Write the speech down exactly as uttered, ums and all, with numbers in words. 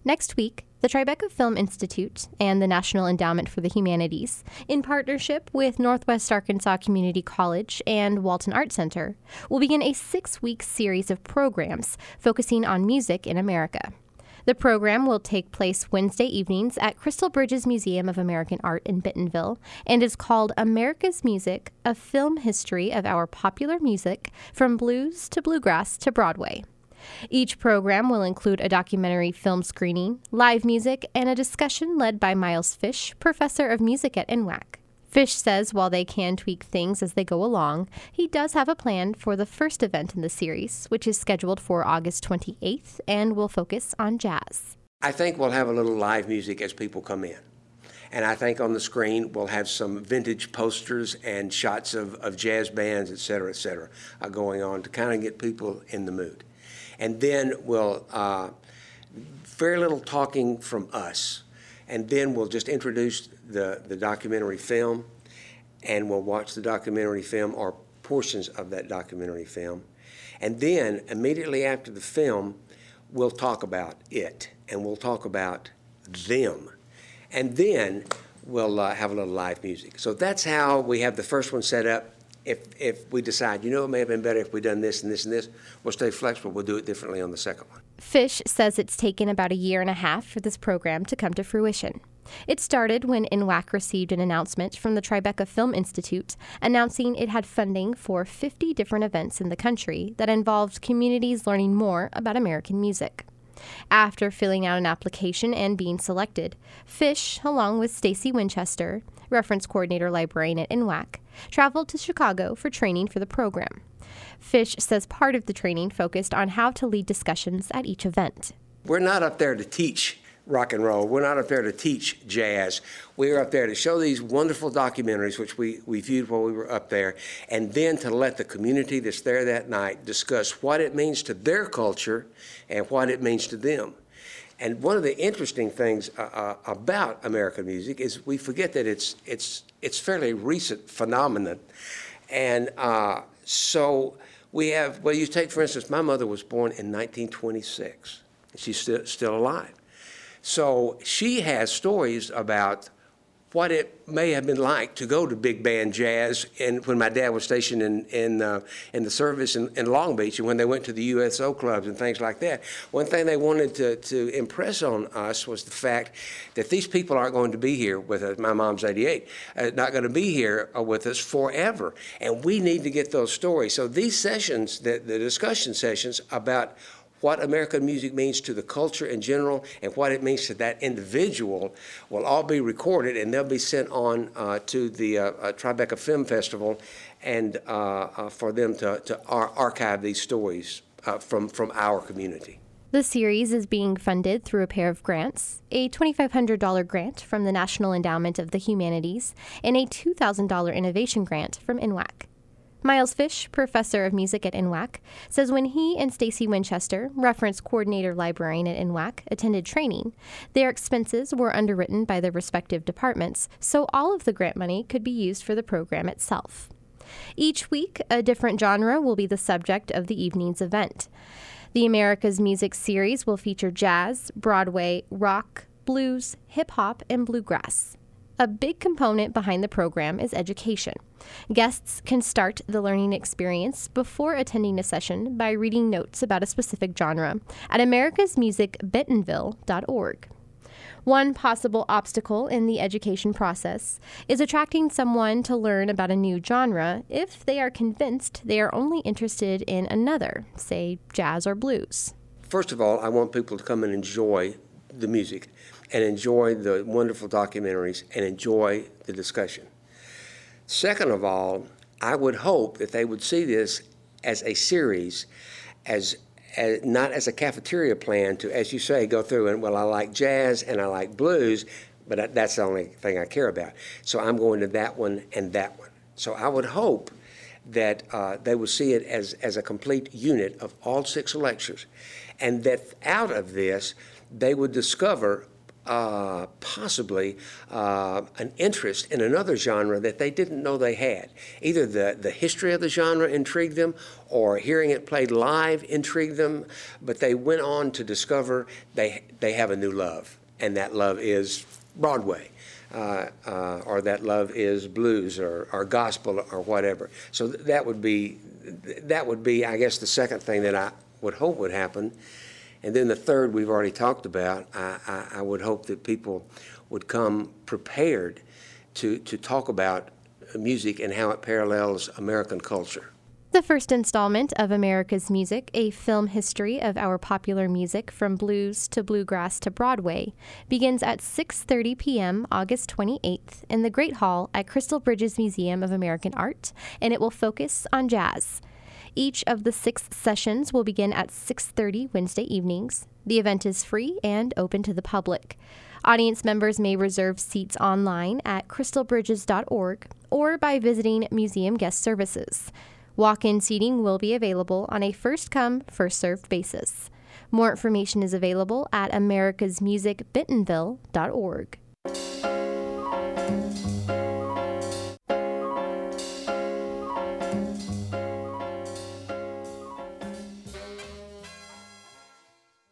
Next week, the Tribeca Film Institute and the National Endowment for the Humanities, in partnership with Northwest Arkansas Community College and Walton Art Center, will begin a six-week series of programs focusing on music in America. The program will take place Wednesday evenings at Crystal Bridges Museum of American Art in Bentonville and is called America's Music, a Film History of Our Popular Music from Blues to Bluegrass to Broadway. Each program will include a documentary film screening, live music, and a discussion led by Miles Fish, professor of music at N W A C. Fish says while they can tweak things as they go along, he does have a plan for the first event in the series, which is scheduled for August twenty-eighth and will focus on jazz. I think we'll have a little live music as people come in. And I think on the screen we'll have some vintage posters and shots of, of jazz bands, et cetera, et cetera, uh, going on to kind of get people in the mood. And then we'll, uh, very little talking from us. And then we'll just introduce the, the documentary film, and we'll watch the documentary film or portions of that documentary film. And then immediately after the film, we'll talk about it, and we'll talk about them. And then we'll uh, have a little live music. So that's how we have the first one set up. If if we decide, you know, it may have been better if we'd done this and this and this, we'll stay flexible. We'll do it differently on the second one. Fish says it's taken about a year and a half for this program to come to fruition. It started when N W A C received an announcement from the Tribeca Film Institute announcing it had funding for fifty different events in the country that involved communities learning more about American music. After filling out an application and being selected, Fish, along with Stacy Winchester, reference coordinator librarian at N W A C, traveled to Chicago for training for the program. Fish says part of the training focused on how to lead discussions at each event. We're not up there to teach rock and roll. We're not up there to teach jazz. We're up there to show these wonderful documentaries, which we, we viewed while we were up there, and then to let the community that's there that night discuss what it means to their culture and what it means to them. And one of the interesting things uh, uh, about American music is we forget that it's it's it's fairly recent phenomenon. And uh, so we have, well, you take, for instance, my mother was born in nineteen twenty-six. She's still, still alive. So she has stories about what it may have been like to go to big band jazz, and when my dad was stationed in in, uh, in the service in, in Long Beach, and when they went to the U S O clubs and things like that. One thing they wanted to, to impress on us was the fact that these people aren't going to be here with us. My mom's eighty-eight, uh, not going to be here uh, with us forever, and we need to get those stories. So these sessions, the, the discussion sessions about what American music means to the culture in general and what it means to that individual will all be recorded, and they'll be sent on uh, to the uh, uh, Tribeca Film Festival, and uh, uh, for them to, to ar- archive these stories uh, from, from our community. The series is being funded through a pair of grants, a twenty-five hundred dollars grant from the National Endowment of the Humanities and a two thousand dollars innovation grant from N W A C. Miles Fish, professor of music at N W A C, says when he and Stacy Winchester, reference coordinator librarian at N W A C, attended training, their expenses were underwritten by their respective departments, so all of the grant money could be used for the program itself. Each week, a different genre will be the subject of the evening's event. The America's Music series will feature jazz, Broadway, rock, blues, hip-hop, and bluegrass. A big component behind the program is education. Guests can start the learning experience before attending a session by reading notes about a specific genre at americas music bentonville dot org. One possible obstacle in the education process is attracting someone to learn about a new genre if they are convinced they are only interested in another, say jazz or blues. First of all, I want people to come and enjoy the music and enjoy the wonderful documentaries and enjoy the discussion. Second of all, I would hope that they would see this as a series, as, as not as a cafeteria plan to, as you say, go through and, well, I like jazz and I like blues, but that's the only thing I care about. So I'm going to that one and that one. So I would hope that uh, they would see it as, as a complete unit of all six lectures, and that out of this, they would discover uh, possibly uh, an interest in another genre that they didn't know they had. Either the, the history of the genre intrigued them, or hearing it played live intrigued them, but they went on to discover they, they have a new love, and that love is Broadway. Uh, uh, or that love is blues or, or gospel or whatever. So th- that would be, that would be, I guess, the second thing that I would hope would happen. And then the third we've already talked about. I, I, I would hope that people would come prepared to, to talk about music and how it parallels American culture. The first installment of America's Music, a film history of our popular music from blues to bluegrass to Broadway, begins at six thirty p.m. August twenty-eighth in the Great Hall at Crystal Bridges Museum of American Art, and it will focus on jazz. Each of the six sessions will begin at six thirty Wednesday evenings. The event is free and open to the public. Audience members may reserve seats online at crystal bridges dot org or by visiting Museum Guest Services. Walk-in seating will be available on a first-come, first-served basis. More information is available at americas music bentonville dot org.